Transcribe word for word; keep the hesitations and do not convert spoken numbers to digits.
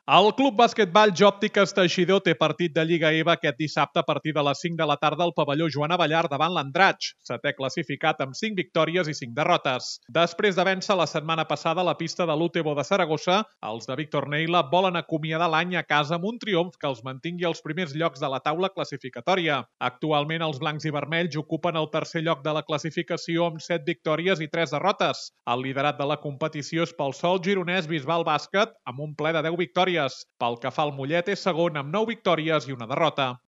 El Club Bàsquetball Jòptiques Teixidor té partit de Lliga E V A aquest dissabte a partir de les cinc de la tarda al pavelló Joan Abellar davant l'Andratx, setè classificat amb cinc victòries i cinc derrotes. Després de vèncer la setmana passada a la pista de l'U T B O de Saragossa, els de Víctor Neila volen acomiadar l'any a casa amb un triomf que els mantingui als primers llocs de la taula classificatòria. Actualment els blancs i vermells ocupen el tercer lloc de la classificació amb set victòries i tres derrotes. El liderat de la competició és pel sol gironès Bisbal Bàsquet amb un ple de deu victòries. Pel que fa al Mollet és segon amb nou victòries i una derrota.